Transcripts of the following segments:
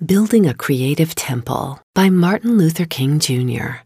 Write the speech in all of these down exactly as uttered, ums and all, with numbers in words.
Building a Creative Temple by Martin Luther King Junior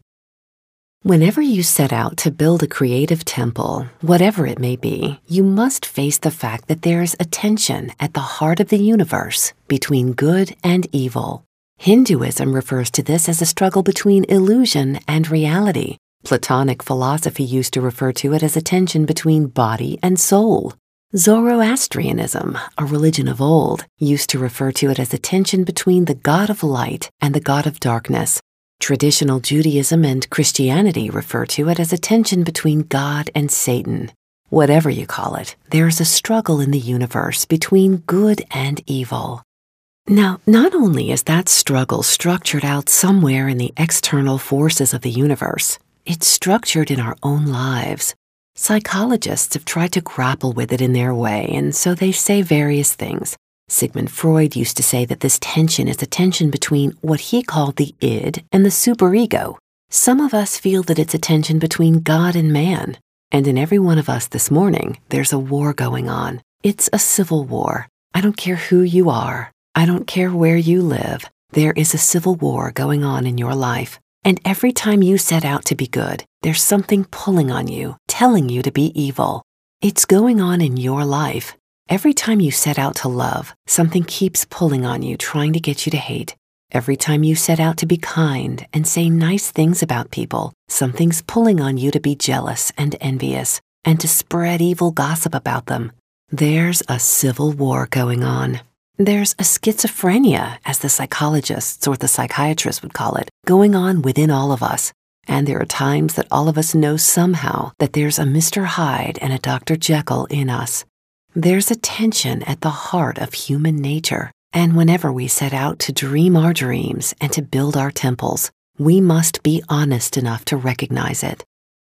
Whenever you set out to build a creative temple, whatever it may be, you must face the fact that there's a tension at the heart of the universe between good and evil. Hinduism refers to this as a struggle between illusion and reality. Platonic philosophy used to refer to it as a tension between body and soul. Zoroastrianism, a religion of old, used to refer to it as a tension between the God of light and the God of darkness. Traditional Judaism and Christianity refer to it as a tension between God and Satan. Whatever you call it, there's a struggle in the universe between good and evil. Now, not only is that struggle structured out somewhere in the external forces of the universe, it's structured in our own lives. Psychologists have tried to grapple with it in their way, and so they say various things. Sigmund Freud used to say that this tension is a tension between what he called the id and the superego. Some of us feel that it's a tension between God and man. And in every one of us this morning, there's a war going on. It's a civil war. I don't care who you are. I don't care where you live. There is a civil war going on in your life. And every time you set out to be good, there's something pulling on you, telling you to be evil. It's going on in your life. Every time you set out to love, something keeps pulling on you, trying to get you to hate. Every time you set out to be kind and say nice things about people, something's pulling on you to be jealous and envious and to spread evil gossip about them. There's a civil war going on. There's a schizophrenia, as the psychologists or the psychiatrists would call it, going on within all of us. And there are times that all of us know somehow that there's a Mister Hyde and a Doctor Jekyll in us. There's a tension at the heart of human nature, and whenever we set out to dream our dreams and to build our temples, we must be honest enough to recognize it.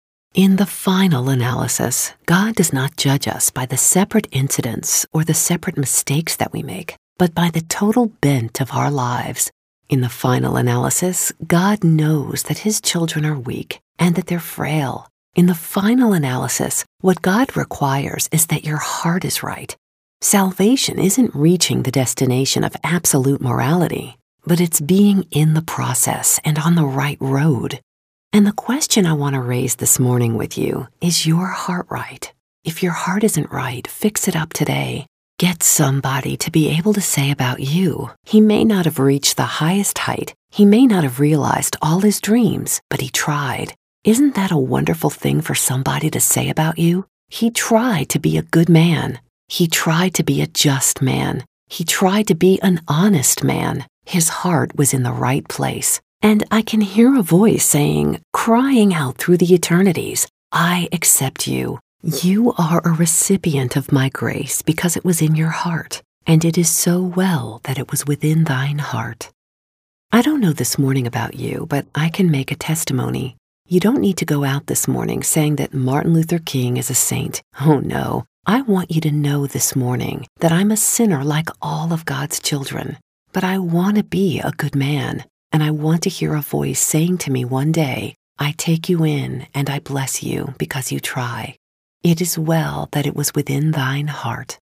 In the final analysis, God does not judge us by the separate incidents or the separate mistakes that we make, but by the total bent of our lives. In the final analysis, God knows that His children are weak and that they're frail. In the final analysis, what God requires is that your heart is right. Salvation isn't reaching the destination of absolute morality, but it's being in the process and on the right road. And the question I want to raise this morning with you is your heart right? If your heart isn't right, fix it up today. Get somebody to be able to say about you, he may not have reached the highest height, he may not have realized all his dreams, but he tried. Isn't that a wonderful thing for somebody to say about you? He tried to be a good man. He tried to be a just man. He tried to be an honest man. His heart was in the right place. And I can hear a voice saying, crying out through the eternities, I accept you. You are a recipient of my grace because it was in your heart, and it is so well that it was within thine heart. I don't know this morning about you, but I can make a testimony. You don't need to go out this morning saying that Martin Luther King is a saint. Oh no, I want you to know this morning that I'm a sinner like all of God's children. But I want to be a good man, and I want to hear a voice saying to me one day, I take you in and I bless you because you try. It is well that it was within thine heart.